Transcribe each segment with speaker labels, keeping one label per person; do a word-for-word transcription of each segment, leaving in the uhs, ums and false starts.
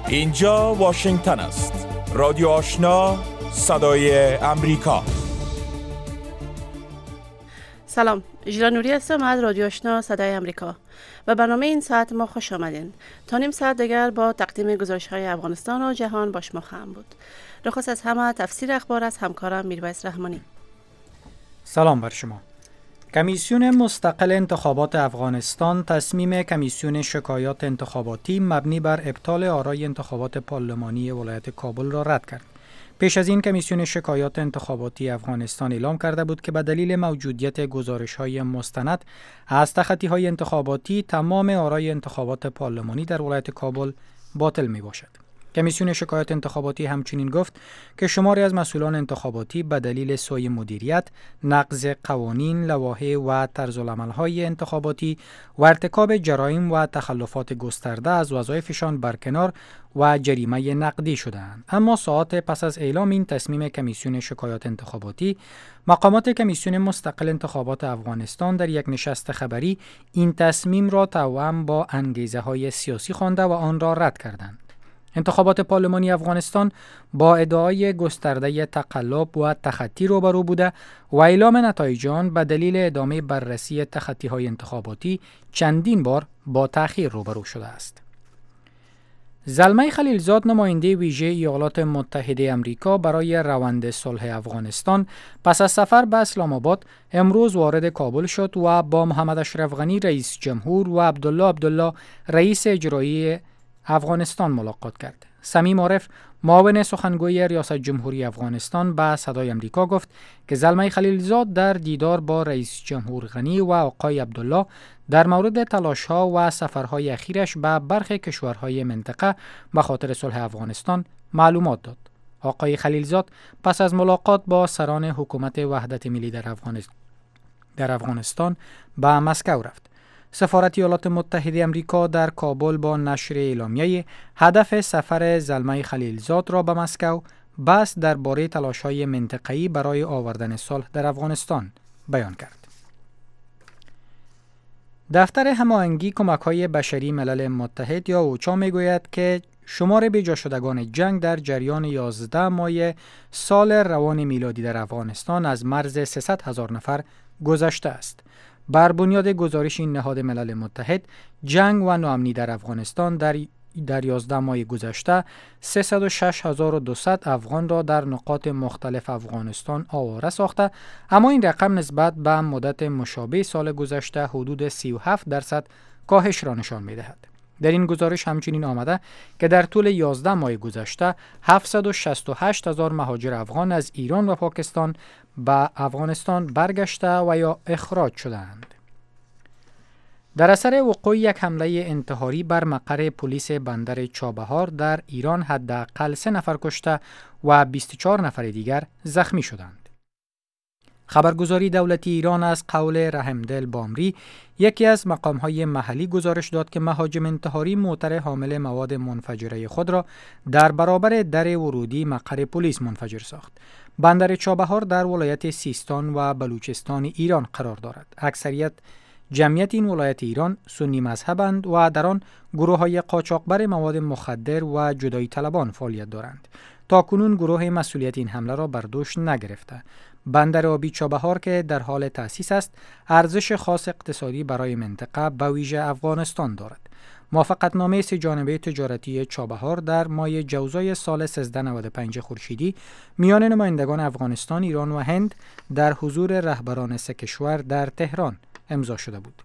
Speaker 1: اینجا واشنگتن است. رادیو آشنا، صدای امریکا.
Speaker 2: سلام، ژیلا نوری هستم از رادیو آشنا صدای امریکا و برنامه این ساعت ما خوش آمدین. تا نیم ساعت دیگر با تقدیم گزارش‌های افغانستان و جهان با شما خواهم بود. نخست از همه تفسیر اخبار از همکارم میرویس رحمانی.
Speaker 3: سلام بر شما. کمیسیون مستقل انتخابات افغانستان تصمیم کمیسیون شکایات انتخاباتی مبنی بر ابطال آرای انتخابات پارلمانی ولایت کابل را رد کرد. پیش از این کمیسیون شکایات انتخاباتی افغانستان اعلام کرده بود که به دلیل موجودیت گزارش‌های مستند از تخطی‌های انتخاباتی تمام آرای انتخابات پارلمانی در ولایت کابل باطل می‌باشد. کمیسیون شکایات انتخاباتی همچنین گفت که شماری از مسئولان انتخاباتی به دلیل سوء مدیریت، نقض قوانین، لوایح و طرزالعمل‌های انتخاباتی و ارتکاب جرایم و تخلفات گسترده از وظایفشان برکنار و جریمه نقدی شدند. اما ساعات پس از اعلام این تصمیم کمیسیون شکایات انتخاباتی، مقامات کمیسیون مستقل انتخابات افغانستان در یک نشست خبری این تصمیم را توأم با انگیزه‌های سیاسی خوانده و آن را رد کردند. انتخابات پارلمانی افغانستان با ادعای گسترده تقلب و تخطی روبرو بوده و اعلام نتایج آن به دلیل ادامه بررسی تخطی‌های انتخاباتی چندین بار با تأخیر روبرو شده است. زلمه خلیلزاد، نماینده ویژه ایالات متحده آمریکا برای روند صلح افغانستان، پس از سفر به اسلام آباد امروز وارد کابل شد و با محمد اشرف غنی رئیس جمهور و عبدالله عبدالله رئیس اجرایی افغانستان ملاقات کرد. صمیم عارف، معاون سخنگوی ریاست جمهوری افغانستان، به صدای امریکا گفت که زلمه خلیلزاد در دیدار با رئیس جمهور غنی و آقای عبدالله در مورد تلاش‌ها و سفرهای اخیرش به برخی کشورهای منطقه به خاطر صلح افغانستان معلومات داد. آقای خلیلزاد پس از ملاقات با سران حکومت وحدت ملی در افغانستان در افغانستان به مسکو رفت. سفارت ایالات متحده آمریکا در کابل با نشر اعلامیه هدف سفر زلمه خلیلزاد را به مسکو بحث درباره تلاش‌های منطقه‌ای برای آوردن صلح در افغانستان بیان کرد. دفتر هماهنگی کمک‌های بشری ملل متحد یا اوچا میگوید که شمار بیجا شدگان جنگ در جریان یازده ماه سال روان میلادی در افغانستان از مرز سیصد هزار نفر گذشته است. بر بنیاد گزارش این نهاد ملل متحد، جنگ و ناامنی در افغانستان در در یازده ماه گذشته سیصد و شش هزار و دویست افغان را در نقاط مختلف افغانستان آواره ساخته، اما این رقم نسبت به مدت مشابه سال گذشته حدود سی و هفت درصد کاهش را نشان می‌دهد. در این گزارش همچنین آمده که در طول یازده ماه گذشته هفتصد و شصت و هشت هزار مهاجر افغان از ایران و پاکستان به افغانستان برگشته و یا اخراج شدند. در اثر وقوع یک حمله انتحاری بر مقر پلیس بندر چابهار در ایران حداقل سه نفر کشته و بیست و چهار نفر دیگر زخمی شدند. خبرگزاری دولتی ایران از قول رحمدل بامری، یکی از مقام‌های محلی، گزارش داد که مهاجم انتحاری موتر حامل مواد منفجره خود را در برابر در ورودی مقر پلیس منفجر ساخت. بندر چابهار در ولایت سیستان و بلوچستان ایران قرار دارد. اکثریت جمعیت این ولایت ایران سنی مذهبند و در آن گروه‌های قاچاقبر مواد مخدر و جدایی طلبان فعالیت دارند. تاکنون گروه مسئولیت این حمله را بر دوش نگرفته. بندر آبی چابهار که در حال تأسیس است، ارزش خاص اقتصادی برای منطقه به ویژه افغانستان دارد. موافقتنامه سه جانبه تجارتی چابهار در ماه جوزای سال سیزده نود و پنج خورشیدی میان نمایندگان افغانستان، ایران و هند در حضور رهبران سه کشور در تهران امضا شده بود.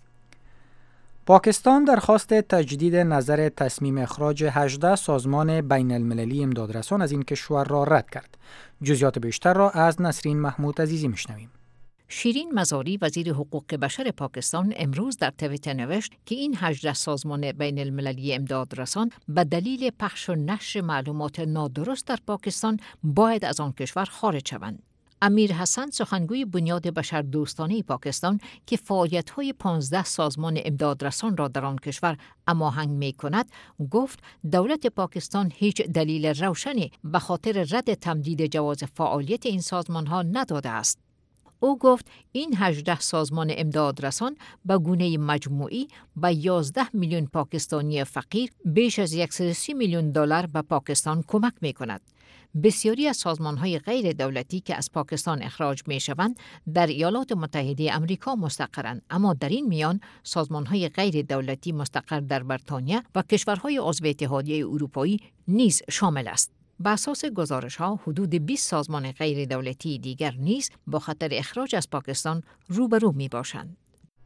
Speaker 3: پاکستان درخواست تجدید نظر تصمیم اخراج هجده سازمان بین المللی امدادرسان از این کشور را رد کرد. جزئیات بیشتر را از نسرین محمود عزیزی میشنویم.
Speaker 4: شیرین مزاری، وزیر حقوق بشر پاکستان، امروز در توییتر نوشت که این هجده سازمان بین المللی امدادرسان به دلیل پخش و نشر معلومات نادرست در پاکستان باید از آن کشور خارج شوند. امیر حسن، سخنگوی بنیاد بشر دوستانه پاکستان که فعالیت‌های پانزده سازمان امدادرسان را در آن کشور هماهنگ می‌کند، گفت دولت پاکستان هیچ دلیل روشنی به خاطر رد تمدید جواز فعالیت این سازمان‌ها نداده است. او گفت این هجده سازمان امدادرسان به گونه مجموعی به یازده میلیون پاکستانی فقیر بیش از صد و سی میلیون دلار به پاکستان کمک می کند. بسیاری از سازمان‌های غیر دولتی که از پاکستان اخراج می‌شوند در ایالات متحده آمریکا مستقرند، اما در این میان سازمان‌های غیر دولتی مستقر در بریتانیا و کشورهای عضو اتحادیه اروپایی نیز شامل است. بر اساس گزارش‌ها حدود بیست سازمان غیر دولتی دیگر نیز با خطر اخراج از پاکستان روبرو می‌باشند.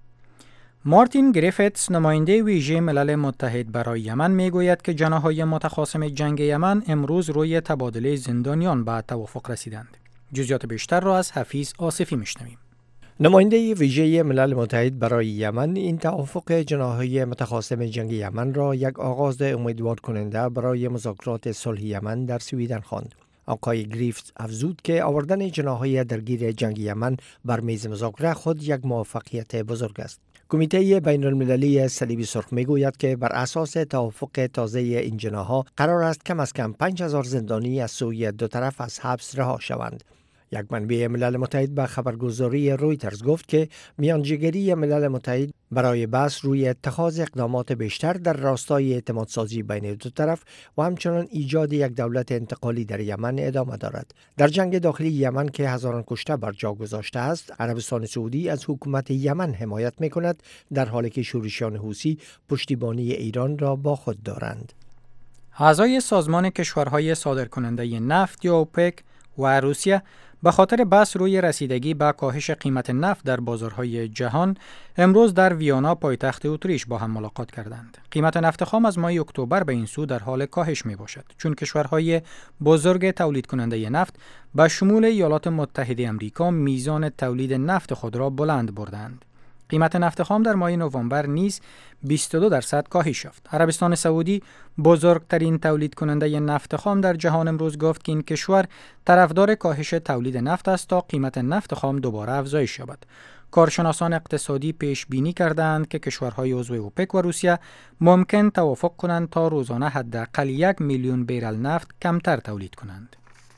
Speaker 3: مارتین گریفتس نماینده ویژه ملل متحد برای یمن میگوید که جناح‌های متخاصم جنگ یمن امروز روی تبادله زندانیان به توافق رسیدند. جزئیات بیشتر را از حفیظ آصفی میشنویم.
Speaker 5: نماینده ویژه ملل متحد برای یمن این توافق جناح‌های متخاصم جنگ یمن را یک آغاز امیدوار کننده برای مذاکرات صلح یمن در سویدن خواند. آقای گریفتس افزود که آوردن جناح‌های درگیر جنگ یمن بر میز مذاکره خود یک موفقیت بزرگ است. کمیته بین المللی صلیب سرخ میگوید که بر اساس توافق تازه این جناح‌ها قرار است کم از کم پنج هزار زندانی از سوی دو طرف از حبس رها شوند. یک منبع ملل متحد به خبرگزاری رویترز گفت که میانجیگری ملل متحد برای بحث روی اتخاذ اقدامات بیشتر در راستای اعتمادسازی بین دو طرف و همچنان ایجاد یک دولت انتقالی در یمن ادامه دارد. در جنگ داخلی یمن که هزاران کشته بر جا گذاشته است، عربستان سعودی از حکومت یمن حمایت می‌کند، در حالی که شورشیان حوثی پشتیبانی ایران را با خود دارند.
Speaker 3: اعضای سازمان کشورهای صادرکننده نفت یا اوپک و روسیه به خاطر بحث روی رسیدگی به کاهش قیمت نفت در بازارهای جهان امروز در ویانا پایتخت اتریش با هم ملاقات کردند. قیمت نفت خام از ماه اکتبر به این سو در حال کاهش می باشد، چون کشورهای بزرگ تولید کننده نفت به شمول ایالات متحده آمریکا میزان تولید نفت خود را بلند بردند. قیمت نفت خام در ماه نوامبر نیز بیست و دو درصد کاهش یافت. عربستان سعودی بزرگترین تولید کننده نفت خام در جهان امروز گفت که این کشور طرفدار کاهش تولید نفت است تا قیمت نفت خام دوباره افزایش یابد. کارشناسان اقتصادی پیش بینی کردند که کشورهای عضو اوپک و روسیه ممکن توافق کنند تا روزانه حداقل یک میلیون بیرل نفت کمتر تولید کنند.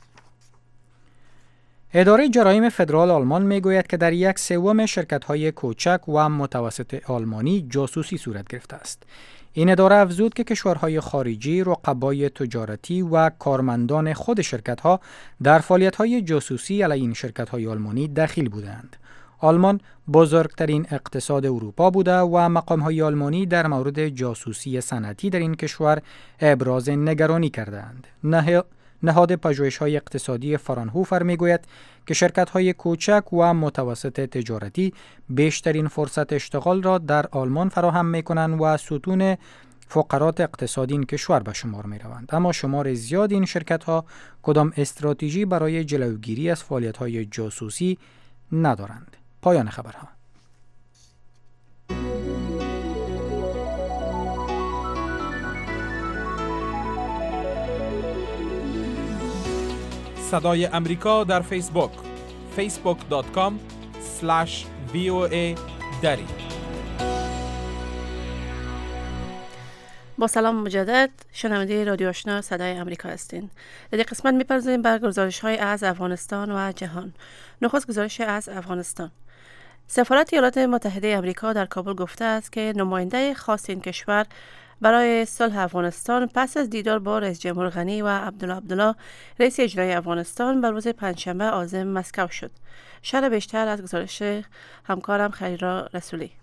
Speaker 3: اداره جرایم فدرال آلمان میگوید که در یک سوم شرکت‌های کوچک و متوسط آلمانی جاسوسی صورت گرفته است. این اداره افزود که کشورهای خارجی، رقبای تجارتی و کارمندان خود شرکت‌ها در فعالیت‌های جاسوسی علیه این شرکت‌های آلمانی دخیل بودند. آلمان بزرگترین اقتصاد اروپا بوده و مقام‌های آلمانی در مورد جاسوسی صنعتی در این کشور ابراز نگرانی کردند. نه نهاد پژوهش‌های اقتصادی فرانهوفر میگوید که شرکت‌های کوچک و متوسط تجارتی بیشترین فرصت اشتغال را در آلمان فراهم می‌کنند و ستون فقرات اقتصادی این کشور به شمار می‌روند. اما شمار زیاد این شرکت‌ها کدام استراتژی برای جلوگیری از فعالیت‌های جاسوسی ندارند. پایان خبرها.
Speaker 1: صدای امریکا در فیسبوک فیسبوک دات کام اسلش وی او ای دری.
Speaker 2: با سلام مجدد، شنونده رادیو آشنا صدای امریکا هستین. در این قسمت می‌پردازیم بر گزارش‌های از افغانستان و جهان. نخست گزارش از افغانستان. سفارت ایالات متحده آمریکا در کابل گفته است که نماینده خاص این کشور برای صلح افغانستان پس از دیدار با رئیس جمهور غنی و عبدالله عبدالله رئیس اجرایی افغانستان بر روز پنجشنبه عازم مسکو شد. شرح بیشتر از گزارش همکارم خیرا رسولی.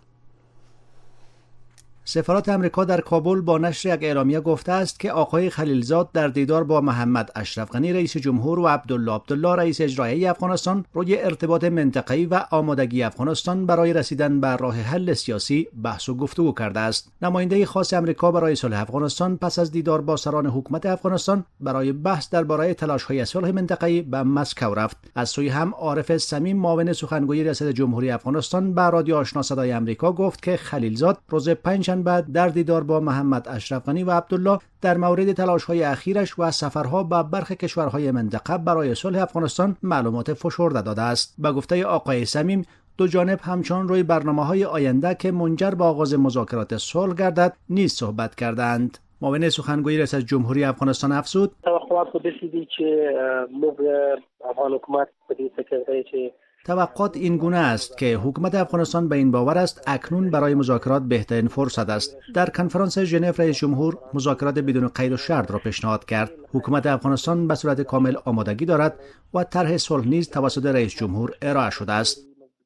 Speaker 6: سفارت امریکا در کابل با نشر یک اعلامیه گفته است که آقای خلیلزاد در دیدار با محمد اشرف غنی رئیس جمهور و عبدالله عبدالله رئیس اجرایی افغانستان روی ارتباط منطقه‌ای و آمادگی افغانستان برای رسیدن به راه حل سیاسی بحث و گفتگو کرده است. نماینده خاص امریکا برای صلح افغانستان پس از دیدار با سران حکومت افغانستان برای بحث درباره تلاش‌های صلح منطقه‌ای به مسکو رفت. از سوی هم عارف صمیم معاون سخنگوی ریاست جمهوری افغانستان به رادیو آشنا صدای امریکا گفت که خلیلزاد روز پنج بعد در دیدار با محمد اشرف غنی و عبدالله در مورد تلاش‌های اخیرش و سفرها به برخی کشورهای منطقه برای صلح افغانستان معلومات فشرده داده است. به گفته آقای صمیم، دو جانب همچنان روی برنامه‌های آینده که منجر به آغاز مذاکرات صلح گردد نیز صحبت کردند. معاون سخنگوی ریاست جمهوری افغانستان افزود:
Speaker 7: توقعات خود رسیدی که موقع افغان حکومت به دې فکر دی چې
Speaker 6: توقعات این گونه است که حکومت افغانستان به این باور است اکنون برای مذاکرات بهترین فرصت است. در کنفرانس ژنو رئیس جمهور مذاکرات بدون قید و شرط را پیشنهاد کرد. حکومت افغانستان به صورت کامل آمادگی دارد و طرح صلح نیز توسط رئیس جمهور ارائه شده است.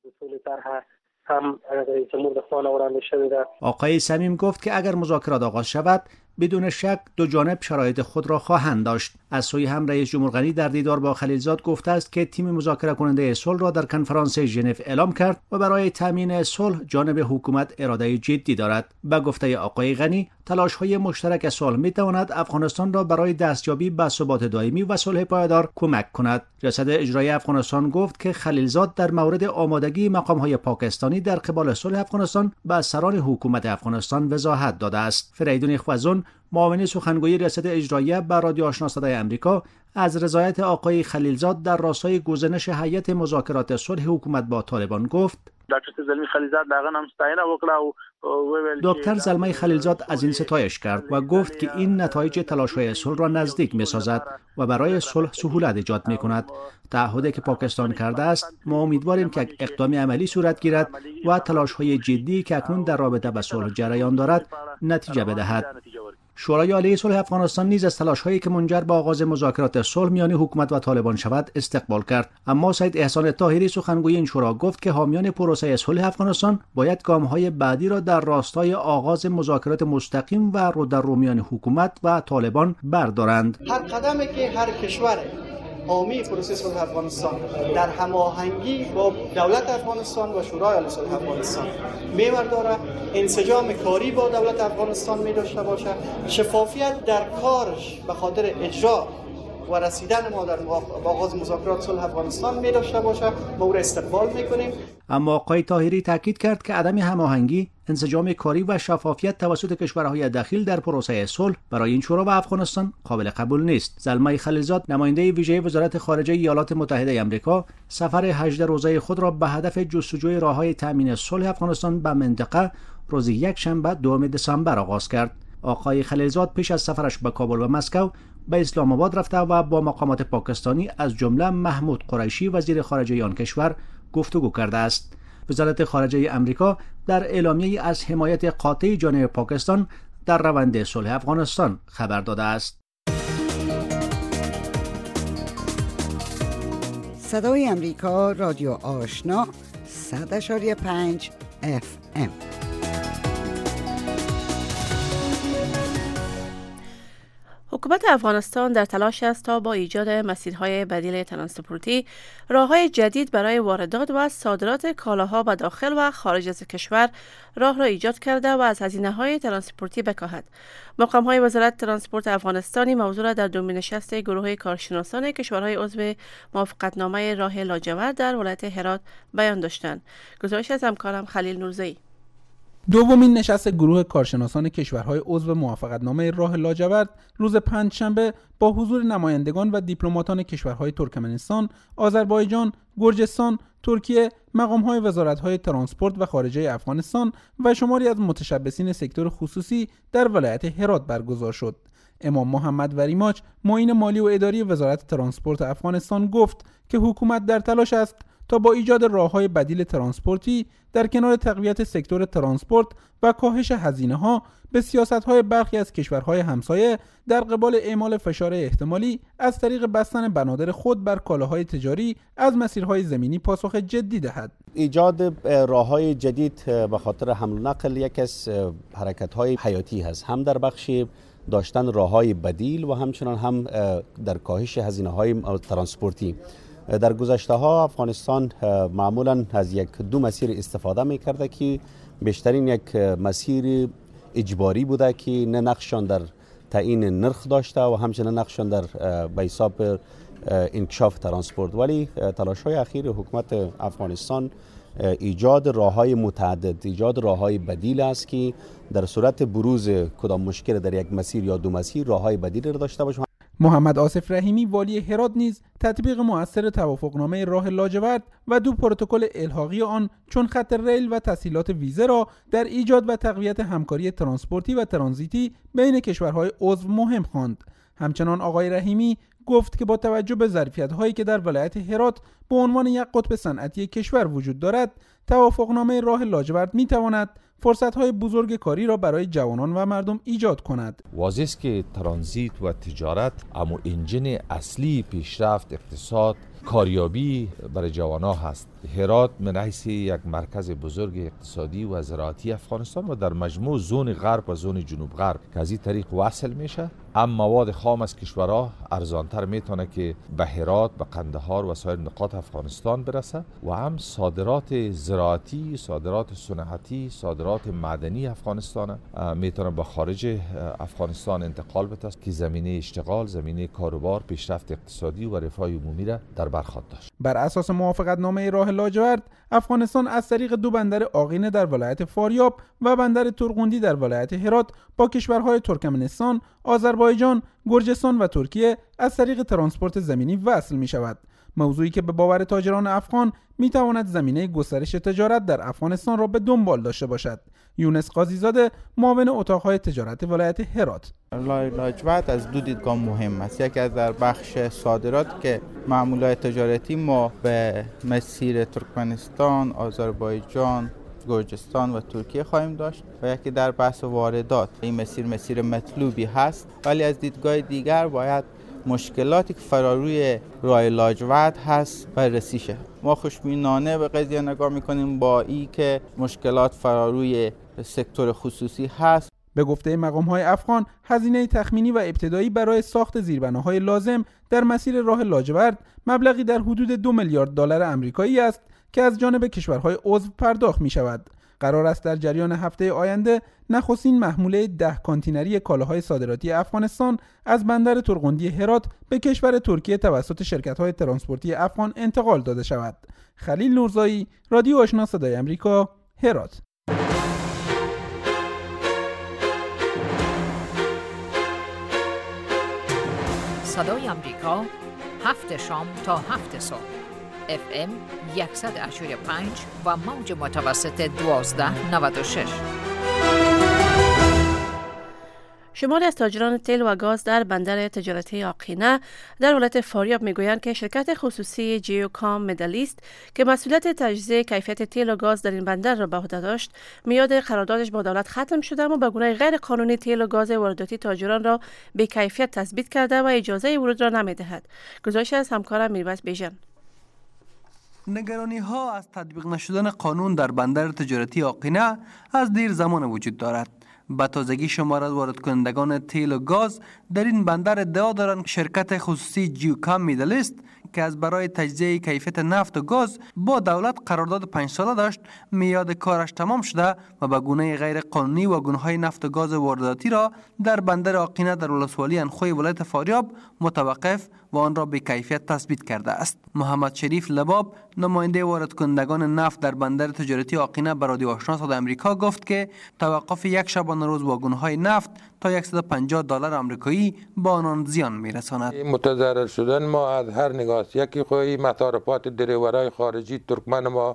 Speaker 6: آقای صمیم گفت که اگر مذاکرات آغاز شود بدون شک دو جانب شرایط خود را خواهند داشت. از سوی هم رئیس جمهور غنی در دیدار با خلیلزاد گفته است که تیم مذاکره کننده صلح را در کنفرانس ژنو اعلام کرد و برای تامین صلح جانب حکومت اراده جدی دارد. به گفته آقای غنی تلاش‌های مشترک صلح می‌تواند افغانستان را برای دستیابی به ثبات دائمی و صلح پایدار کمک کند. ریاست اجرایی افغانستان گفت که خلیلزاد در مورد آمادگی مقام‌های پاکستانی در قبال صلح افغانستان به سران حکومت افغانستان وضاحت داده است. فریدون خوازون معاون سخنگوی ریاست اجرایی به رادیو آشنا صدای آمریکا از رضایت آقای خلیلزاد در راستای گزینش هیئت مذاکرات صلح حکومت با طالبان گفت. دکتر زلمه خلیلزاد از این ستایش کرد و گفت که این نتایج تلاش‌های صلح را نزدیک می‌سازد و برای صلح سهولت ایجاد می‌کند. تعهدی که پاکستان کرده است، ما امیدواریم که یک اقدام عملی صورت گیرد و تلاش‌های جدی که اکنون در رابطه با صلح جریان دارد نتیجه بدهد. شورای عالی صلح افغانستان نیز از تلاش‌هایی که منجر به آغاز مذاکرات صلح میان حکومت و طالبان شود استقبال کرد، اما سید احسان طاهری سخنگوی این شورا گفت که حامیان پروسه صلح افغانستان باید گام‌های بعدی را در راستای آغاز مذاکرات مستقیم و رو در رو میان حکومت و طالبان بردارند.
Speaker 7: هر قدمی که هر کشور حامی پروسه صلح افغانستان در هماهنگی با دولت افغانستان و شورای عالی صلح افغانستان می‌برداره، انسجام کاری با دولت افغانستان می داشته باشه، شفافیت در کارش به خاطر اجرا و رسیدن ما در آغاز مذاکرات صلح افغانستان می داشته باشه، ما او را استقبال می‌کنیم.
Speaker 6: اما آقای طاهری تاکید کرد که عدم هماهنگی، انسجام کاری و شفافیت توسط کشورهای داخل در پروسه صلح برای این شورا و افغانستان قابل قبول نیست. زلمه خلیلزاد نماینده ویژه وزارت خارجه ایالات متحده آمریکا سفر هجده روزه خود را به هدف جستجوی راه‌های تامین صلح افغانستان به منطقه روز یک شنبه دوم دسامبر آغاز کرد. آقای خلیلزاد پیش از سفرش به کابل و مسکو به اسلام آباد رفته و با مقامات پاکستانی از جمله محمود قریشی وزیر خارجه آن کشور گفتگو کرده است. وزارت خارجه آمریکا در اعلامیه‌ای از حمایت قاطع جانب پاکستان در روند صلح افغانستان خبر داده است.
Speaker 8: صدای آمریکا، رادیو آشنا، صد و پنج اف ام.
Speaker 2: حکومت افغانستان در تلاش است تا با ایجاد مسیرهای بدیل ترانسپورتی راههای جدید برای واردات و صادرات کالاها به داخل و خارج از کشور راه را ایجاد کرده و از هزینه‌های ترانسپورتی بکاهد. مقام‌های وزارت ترانسپورت افغانستانی موضوع را در دومین نشست گروه کارشناسان کشورهای عضو موافقتنامه راه لاجورد در ولایت هرات بیان داشتند. گزارش از همکارم خلیل نورزئی.
Speaker 1: دومین نشست گروه کارشناسان کشورهای عضو موافقتنامه راه لاجورد روز پنجشنبه با حضور نمایندگان و دیپلماتان کشورهای ترکمنستان، آذربایجان، گرجستان، ترکیه، مقام‌های وزارت‌های ترانسپورت و خارجه افغانستان و شماری از متشبثین سکتور خصوصی در ولایت هرات برگزار شد. امام محمد وریماچ، معین مالی و اداری وزارت ترانسپورت افغانستان گفت که حکومت در تلاش است تا با ایجاد راه‌های بدیل ترانسپورتی در کنار تقویت سکتور ترانسپورت و کاهش هزینه‌ها به سیاست‌های برخی از کشورهای همسایه در قبال اعمال فشار احتمالی از طریق بستن بنادر خود بر کالاهای تجاری از مسیرهای زمینی پاسخ جدی دهد.
Speaker 9: ایجاد راه‌های جدید به خاطر حمل و نقل یک از حرکت‌های حیاتی هست، هم در بخش داشتن راه‌های بدیل و همچنان هم در کاهش هزینه‌های ترانسپورتی. در گذشته ها افغانستان معمولا از یک دو مسیر استفاده می کرده که بیشترین یک مسیر اجباری بوده که نه نقشان در تعیین نرخ داشته و همچنین نقشان در به حساب انکشاف ترانسپورت، ولی تلاش های اخیر حکومت افغانستان ایجاد راههای متعدد، ایجاد راههای بدیل است که در صورت بروز کدام مشکل در یک مسیر یا دو مسیر راههای بدیل را داشته باشه.
Speaker 1: محمد آصف رحیمی والی هرات نیز تطبیق مؤثر توافقنامه راه لاجورد و دو پروتکل الحاقی آن چون خط ریل و تسهیلات ویزه را در ایجاد و تقویت همکاری ترانسپورتی و ترانزیتی بین کشورهای عضو مهم خواند. همچنان آقای رحیمی گفت که با توجه به ظرفیت‌هایی که در ولایت هرات به عنوان یک قطب صنعتی کشور وجود دارد، توافقنامه راه لاجورد می‌تواند فرصت‌های بزرگ کاری را برای جوانان و مردم ایجاد کند.
Speaker 10: واضح است که ترانزیت و تجارت اما انجن اصلی پیشرفت اقتصاد کاریابی برای جوانان هست. هرات من حیث یک مرکز بزرگ اقتصادی و زراعتی افغانستان و در مجموع زون غرب و زون جنوب غرب که از این طریق وصل میشه، هم مواد خام از کشورها ارزانتر میتونه که به هرات، به قندهار و سایر نقاط افغانستان برسه و هم صادرات زراعتی، صادرات صنعتی، صادرات معدنی افغانستان میتونه به خارج افغانستان انتقال بده که زمینه اشتغال، زمینه کاروبار، پیشرفت اقتصادی و رفاه عمومی را در بر خواهد داشت.
Speaker 1: بر اساس موافقتنامه راه لاجورد، افغانستان از طریق دو بندر آقینه در ولایت فاریاب و بندر ترغوندی در ولایت هرات با کشورهای ترکمنستان، آذربایجان، گرجستان و ترکیه از طریق ترانسپورت زمینی وصل می شود. موضوعی که به باور تاجران افغان می تواند زمینه گسترش تجارت در افغانستان را به دنبال داشته باشد. یونس قاضیزاده، معاون اتاقهای تجارت ولایت هرات:
Speaker 11: لاجورد از دو دیدگاه مهم است. یکی از در بخش صادرات که معاملات تجارتی ما به مسیر ترکمنستان، آذربایجان، گرجستان و ترکیه خواهیم داشت و یکی در بحث واردات. این مسیر مسیر مطلوبی هست، ولی از دیدگاه دیگر باید مشکلاتی که فراروی راه لاجورد هست بررسی شه. ما خوشبینانه به قضیه نگاه میکنیم با ای که مشکلات فراروی سکتور خصوصی هست.
Speaker 1: به گفته مقام‌های افغان، هزینه تخمینی و ابتدایی برای ساخت زیربناهای لازم در مسیر راه لاجورد مبلغی در حدود دو میلیارد دلار آمریکایی است که از جانب کشورهای عضو پرداخت می شود. قرار است در جریان هفته آینده نخستین محموله ده کانتینری کالاهای صادراتی افغانستان از بندر ترغوندی هرات به کشور ترکیه توسط شرکت‌های ترانسپورتی افغان انتقال داده شود. خلیل نورزایی، رادیو آشنا صدای آمریکا، هرات.
Speaker 4: صدای آمریکا، هفت شام تا هفت صبح. اف ام صد و هشتاد و پنج و موج متوسط دوازده نود و شش.
Speaker 2: شماری از تاجران تیل و گاز در بندر تجارتی آقینه در ولایت فاریاب میگویند که شرکت خصوصی جیوکام مدلیست که مسئولیت تجزیه کیفیت تیل و گاز در این بندر را به عهده داشت، میاد قراردادش با دولت ختم شده و به گونه غیر قانونی تیل و گاز وارداتی تاجران را به کیفیت تثبیت کرده و اجازه ورود را نمیدهد. گزارش از همکارم میرباز بیژن.
Speaker 12: نگرانی ها از تطبیق نشدن قانون در بندر تجارتی آقینه از دیر زمان وجود دارد. به تازگی شمار از وارد کنندگان تیل و گاز در این بندر ادعا دارند شرکت خصوصی جیوکام میدلیست که از برای تجزیه کیفیت نفت و گاز با دولت قرارداد پنج ساله داشت، میاد کارش تمام شده و به گونه غیر قانونی واگن‌های نفت و گاز وارداتی را در بندر آقینه در ولسوالی انخوی ولایت فاریاب متوقف و آن را به کیفیت تثبیت کرده است. محمد شریف لباب، نماینده وارد کنندگان نفت در بندر تجارتی آقینه، به رادیو آشنا صدای آمریکا گفت که توقف یک شبانه روز واگن‌های نفت تا صد و پنجاه دلار آمریکایی با آنان زیان میرساند.
Speaker 13: متضرر شدن ما از هر نگاه، یکی خواهی مصارفات دریورای خارجی ترکمن ما،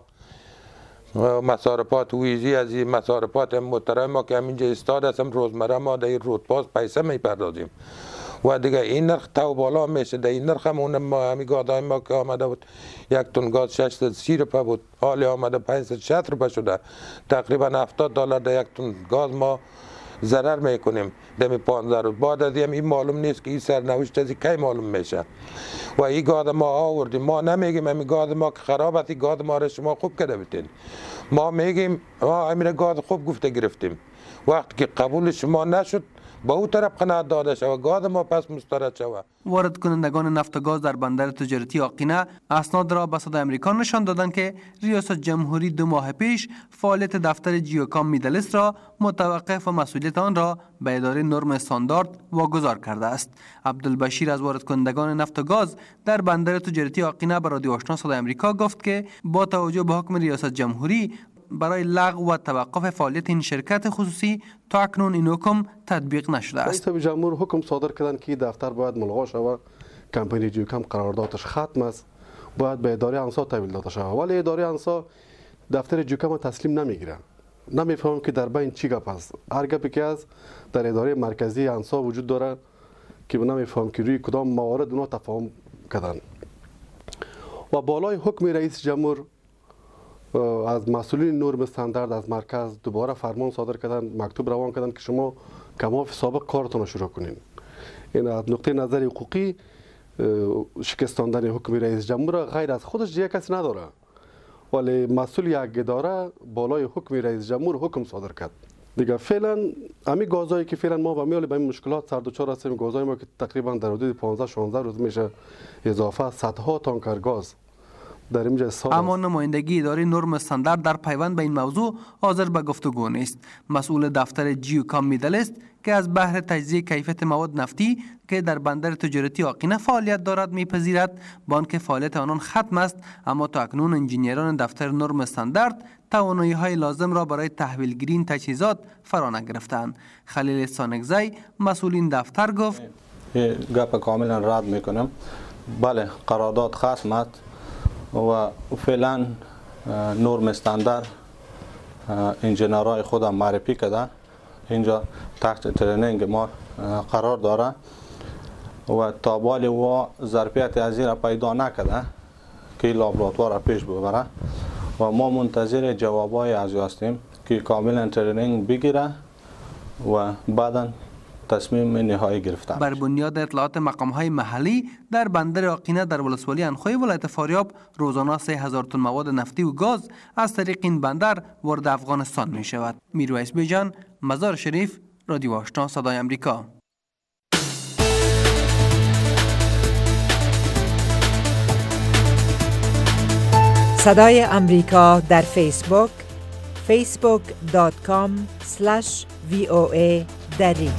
Speaker 13: مصارفات ویزی از این مصارفات محترم ما که همینجا استاد هستم، روزمره ما در این رودپاس پیسه میپردازیم و دیگه این نرخ تو بالا میشه. در این نرخ هم اونم ما همین گادای ما که آمده بود یک تن گاز ششصد و سی روپه بود، حالی آمده پانصد و شصت روپه شده. تقریبا هفتاد دلار در یک تن گاز ما ضرر میکنیم. دمی پانزده روز بعد از این معلوم نیست که این سرنوشت از کی معلوم میشه و این گاز ما آوردیم. ما نمیگیم همین گاز ما که خراب است، این گاز ما را شما خوب کرده بتین. ما میگیم ما همین گاز خوب گفته گرفتیم. وقتی که قبول شما نشد با او طرف قناعت داده شود، گاز ما پس مسترد شود.
Speaker 12: وارد کنندگان نفت و گاز در بندر تجارتی آقینه اسناد را به صدای آمریکا نشان دادند که ریاست جمهوری دو ماه پیش فعالیت دفتر جیوکام میدلیست را متوقف و مسئولیت آن را به اداره نرم استاندارد واگذار کرده است. عبدالبشیر از وارد کنندگان نفت و گاز در بندر تجارتی آقینه به رادیو آشنا صدای آمریکا گفت که با توجه به حکم ریاست جمهوری برای لغو و توقف فعالیت این شرکت خصوصی تا اکنون این حکم تطبیق نشده است.
Speaker 14: رئیس جمهور حکم صادر کردن که دفتر باید ملغا شود، کمپانی جیوکام قراردادش ختم است، باید به اداره انسا تحویل داده شود، ولی اداره انسا دفتر جیوکام تسلیم نمیگیره. نمیفهمم که در بین چی گپ است. هر گپی که از در اداره مرکزی انسا وجود داره که نمیفهم که روی کدام موارد اونا تفاهم کردن. و بالای حکم رئیس جمهور از مسئولین نرم استاندارد از مرکز دوباره فرمان صادر کردن، مکتوب روان کردن که شما کماف سابق کارتون رو شروع کنین. این از نقطه نظر حقوقی شکستاندن حکم رئیس جمهور غیر از خودش دیگه کسی نداره، ولی مسئول یک اداره بالای حکم رئیس جمهور حکم صادر کرد. دیگه فعلا امی گازایی که فعلا ما با میال به این مشکلات سر دچار هستیم، گازای ما که تقریبا در حدود پانزده شانزده روز میشه اضافه صدها تانکر گاز در اینجا سال.
Speaker 12: اما نمایندگی اداره نرم استاندارد در پیوند به این موضوع حاضر به گفتگو نیست. مسئول دفتر جیوکام میدل است که از بهر تجزیه کیفیت مواد نفتی که در بندر تجارتی آقینه فعالیت دارد میپذیرد، با آنکه فعالیت آنان ختم است، اما تا اکنون انجینیران دفتر نرم استاندارد توانایی های لازم را برای تحویلگیری این تجهیزات فرا نگرفتند. خلیل سانگزی مسئول این دفتر گفت:
Speaker 15: گپ کاملا رد میکنم. بله، قرارداد ختم است و فعلا نرم استاندارد انجینرهای خودم معرفی کرده اینجا تحت ترینینگ ما قرار داره و تا بالی و ظرفیت از این پیدا نکرده که لابراتوار پیش ببره و ما منتظر جوابای از هستیم که کاملا ترینینگ بگیره و بعدا تصمیم نهایی گرفته.
Speaker 12: بر بنیاد اطلاعات مقام‌های محلی در بندر آقینه در ولسوالی انخوی ولایت فاریاب روزانه سه هزار تن مواد نفتی و گاز از طریق این بندر وارد افغانستان می شود. میرویس بیجان، مزار شریف، رادیو آشنا صدای امریکا.
Speaker 16: صدای امریکا در فیسبوک فیسبوک دات کام اسلش وی او ای دری.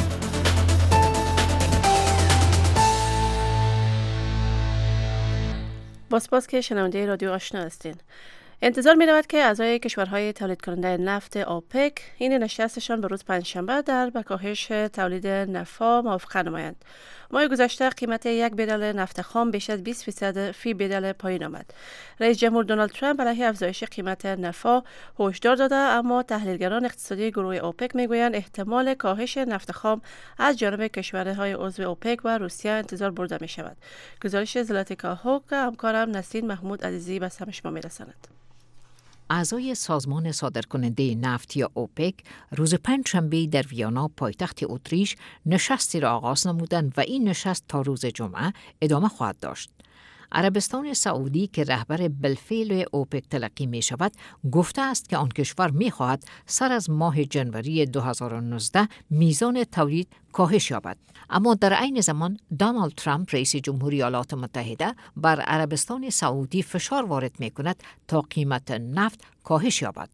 Speaker 2: با سپاس که شنونده رادیو آشنا هستین. انتظار می رود که اعضای کشورهای تولید کننده نفت اوپک این نشستشان به روز پنجشنبه در به کاهش تولید نفت موافقت نمایند. ماه گذشته قیمت یک برل نفت خام بیش از بیست درصد فی برل پایین آمد. رئیس جمهور دونالد ترامپ علیه افزایش قیمت نفت هشدار داده، اما تحلیلگران اقتصادی گروه اوپک میگویند احتمال کاهش نفت خام از جانب کشورهای عضو اوپک و روسیه انتظار برده می شود. گزارش زلاتیکا هوک همکارم نسرین محمود عزیزی به سمع شما میرساند.
Speaker 4: اعضای سازمان صادرکننده نفت یا اوپک روز پنجشنبه در ویانا پایتخت اتریش نشستی را آغاز نمودند و این نشست تا روز جمعه ادامه خواهد داشت. عربستان سعودی که رهبر بالفعل اوپک تلقی می شود گفته است که آن کشور می خواهد سر از ماه جنوری دو هزار و نوزده میزان تولید کاهش یابد. اما در عین زمان دونالد ترامپ رئیس جمهوری ایالات متحده بر عربستان سعودی فشار وارد می کند تا قیمت نفت کاهش یابد.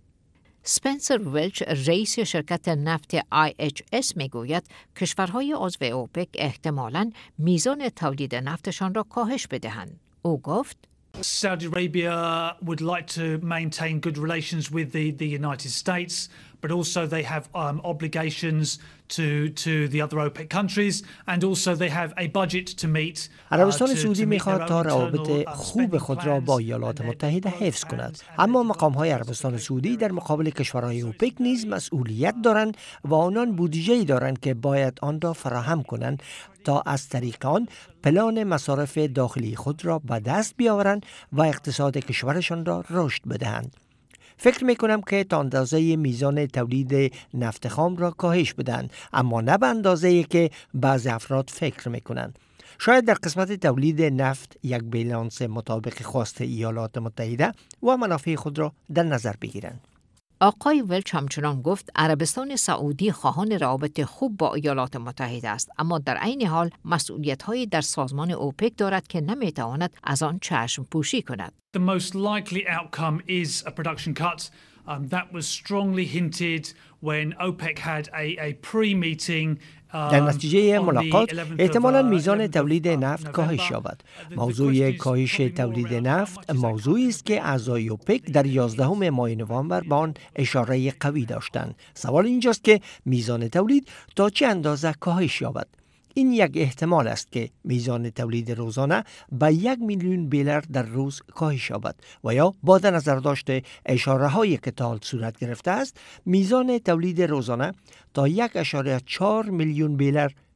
Speaker 4: سپنسر ولچ رئیس شرکت نفت آی اچ اس می گوید کشورهای عضو اوپک احتمالاً میزان تولید نفتشان را کاهش بدهند. او گفت
Speaker 17: Saudi Arabia would like to maintain good relations with the, the United States, but also they have um, obligations to, to the other OPEC countries, and also they have a budget to meet.
Speaker 5: عربستان سعودی میخواد تا روابط خوب خود را با ایالات متحده حفظ کند، اما مقام‌های عربستان سعودی در مقابل کشورهای اوپک نیز مسئولیت دارند و آنان بودجه‌ای دارند که باید آن را فراهم کنند تا از طریق آن پلان مصارف داخلی خود را به دست بیاورند و اقتصاد کشورشان را رشد بدهند. فکر میکنم که تا اندازه میزان تولید نفت خام را کاهش بدن، اما نه به اندازه‌ای که بعضی افراد فکر میکنند. شاید در قسمت تولید نفت یک بالانس مطابق خواست ایالات متحده و منافع خود را در نظر بگیرند.
Speaker 4: آقای ولچ همچنان گفت عربستان سعودی خواهان روابط خوب با ایالات متحده است، اما در عین حال مسئولیت‌هایی در سازمان اوپک دارد که نمی‌تواند از آن چشم پوشی کند.
Speaker 17: The most likely outcome is a production cut. Um, that was strongly hinted when OPEC had a, a pre-meeting.
Speaker 5: در نتیجه ملاقات احتمالاً میزان تولید نفت کاهش یابد. موضوع کاهش تولید نفت موضوعی است که اعضای اوپک در یازدهم ماه نوامبر به آن اشاره قوی داشتند. سوال اینجاست که میزان تولید تا چه اندازه کاهش یابد. این یک احتمال است که میزان تولید روزانه به یک میلیون بیلر در روز کاهش یابد و یا با در نظر داشته اشاره هایی که تا حال صورت گرفته است میزان تولید روزانه تا یک اشاره چهار میلیون بیلر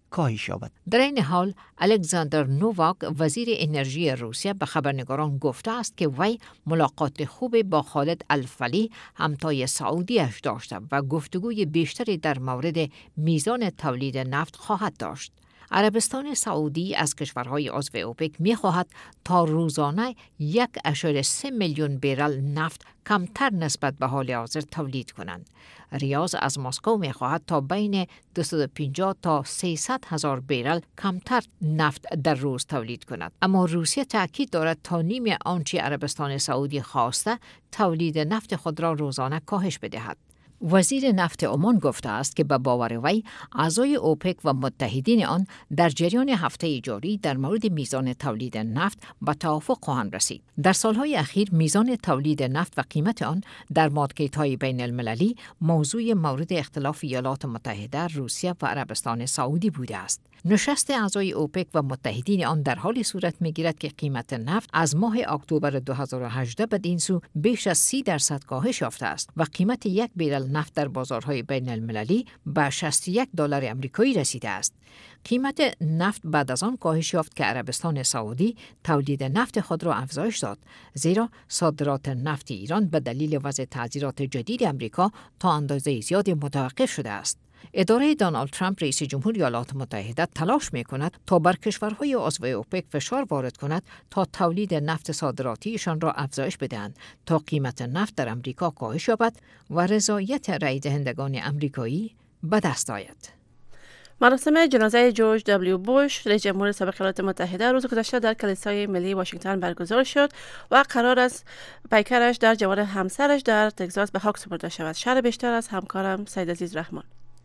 Speaker 5: کاهش یابد.
Speaker 4: در این حال الکساندر نوواک وزیر انرژی روسیه به خبرنگاران گفته است که وی ملاقات خوب با خالد الفلی همتای سعودیش داشته و گفتگوی بیشتری در مورد میزان تولید نفت خواهد داشت. عربستان سعودی از کشورهای عضو اوپک می خواهد تا روزانه یک اشاره سه میلیون برل نفت کمتر نسبت به حال حاضر تولید کنند. ریاض از مسکو می خواهد تا بین دویست و پنجاه تا سیصد هزار برل کمتر نفت در روز تولید کند. اما روسیه تاکید دارد تا نیم آنچه عربستان سعودی خواسته تولید نفت خود را روزانه کاهش بدهد. وزیر نفت عمان گفته است که به باور وی اعضای اوپک و متحدین آن در جریان هفته جاری در مورد میزان تولید نفت به توافق خواهند رسید. در سالهای اخیر میزان تولید نفت و قیمت آن در مارکت‌های بین المللی موضوع مورد اختلاف ایالات متحده، روسیه و عربستان سعودی بوده است. نشست اعضای اوپک و متحدین آن در حالی صورت می‌گیرد که قیمت نفت از ماه اکتبر دو هزار و هجده بدین سو بیش از سی درصد کاهش یافته است و قیمت یک برل نفت در بازارهای بین المللی به شصت و یک دلار آمریکایی رسیده است. قیمت نفت بعد از آن کاهش یافت که عربستان سعودی تولید نفت خود را افزایش داد، زیرا صادرات نفت ایران به دلیل وضع تعزیرات جدید آمریکا تا اندازه زیادی متوقف شده است. اداره دونالد ترامپ رئیس جمهوری ایالات متحده تلاش می‌کند تا بر کشورهای عضو اوپک فشار وارد کند تا تولید نفت صادراتیشان را افزایش بدهند تا قیمت نفت در امریکا کاهش یابد و رضایت رای دهندگان امریکایی به دست آید.
Speaker 2: مراسم جنازه جورج دبلیو بوش رئیس جمهور سابق ایالات متحده روز گذشته در کلیسای ملی واشنگتن برگزار شد و قرار است پیکرش در جوار همسرش در تگزاس به خاک سپرده شود. شرح بیشتر از همکارم سید عزیز رحمان.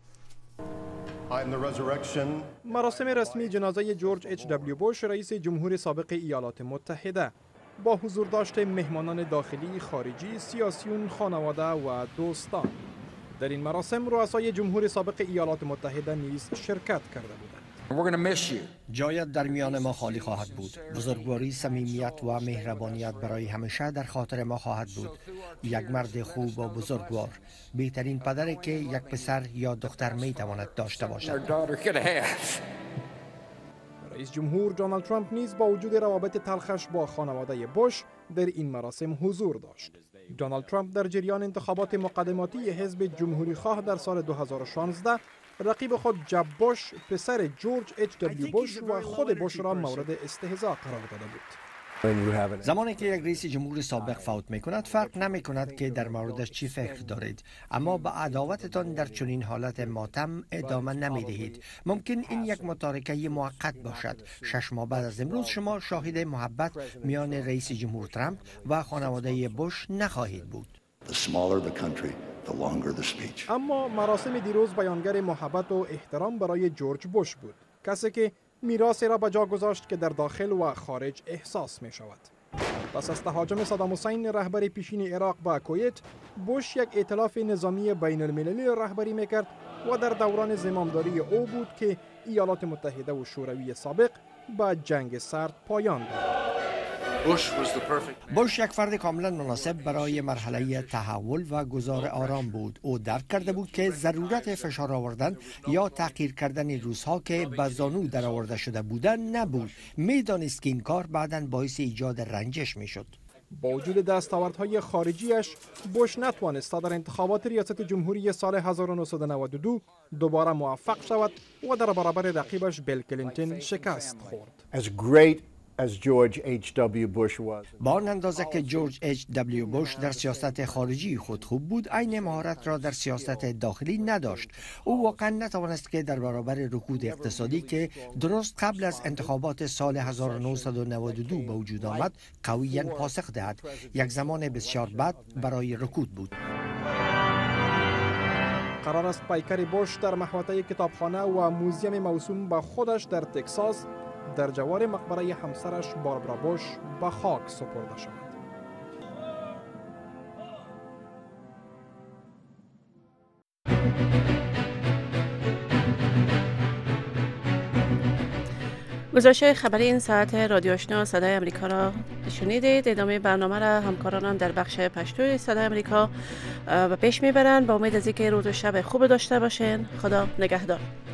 Speaker 18: مراسم رسمی جنازه جورج اچ دبلیو بوش رئیس جمهور سابق ایالات متحده با حضور داشته مهمانان داخلی، خارجی، سیاسیون، خانواده و دوستان. در این مراسم رؤسای جمهور سابق ایالات متحده نیز شرکت کرده بودند.
Speaker 5: جایت در میان ما خالی خواهد بود. بزرگواری، صمیمیت و مهربانیت برای همیشه در خاطر ما خواهد بود. یک مرد خوب و بزرگوار، بهترین پدری که یک پسر یا دختر می تواند داشته باشد.
Speaker 18: رئیس جمهور دونالد ترامپ نیز با وجود روابط تلخش با خانواده بوش در این مراسم حضور داشت. دونالد ترامپ در جریان انتخابات مقدماتی حزب جمهوری خواه در سال دو هزار و شانزده رقیب خود جب بوش، پسر جورج اچ دبلیو بوش و خود بوش را مورد استهزاء قرار داده بود.
Speaker 5: زمانی که یک رئیس جمهور سابق فوت می کند فرق نمی کند که در موردش چی فکر دارید، اما با عداوتتان در چنین حالت ماتم ادامه نمی دهید. ممکن این یک متارکه موقت باشد. شش ماه بعد از امروز شما شاهد محبت میان رئیس جمهور ترامپ و خانواده بوش نخواهید بود.
Speaker 18: اما مراسم دیروز بیانگر محبت و احترام برای جورج بوش بود، کسی که میراثی را به جا گذاشت که در داخل و خارج احساس می شود. پس از تهاجم صدام حسین رهبر پیشین عراق به کویت، بوش یک ائتلاف نظامی بین المللی رهبری می کرد و در دوران زمامداری او بود که ایالات متحده و شوروی سابق به جنگ سرد پایان داد.
Speaker 5: بوش یک فرد کاملا مناسب برای مرحله تحول و گذار آرام بود. او درک کرده بود که ضرورت فشار آوردن یا تغییر کردن روزها که به زانو در آورده شده بودند نبود. میدانست که این کار بعداً باعث ایجاد رنجش میشد.
Speaker 18: با وجود دستاوردهای خارجیش، بوش نتوانست در انتخابات ریاست جمهوری سال هزار و نهصد و نود و دو دوباره موفق شود و در برابر رقیبش بیل کلینتون شکست خورد.
Speaker 19: As George اچ دبلیو Bush was.
Speaker 5: با آن اندازه که جورج اچ دبلیو بوش در سیاست خارجی خود خوب بود، عین مهارت را در سیاست داخلی نداشت. او واقعا نتوانست که در برابر رکود اقتصادی که درست قبل از انتخابات سال هزار و نهصد و نود و دو به وجود آمد قویاً پاسخ دهد. یک زمان بسیار بد برای رکود بود.
Speaker 18: قرار است پیکر بوش در محوطه کتابخانه و موزیم موسوم به خودش در تگزاس در جوار مقبره همسرش باربرا بوش به خاک سپرده شود.
Speaker 2: گزارش خبری این ساعت رادیو آشنا صدای امریکا را شنیدید. ادامه برنامه را همکارانم در بخش پشتوی صدای امریکا و پیش میبرند. با امید از اینکه روز و شب خوب داشته باشین. خدا نگهدار.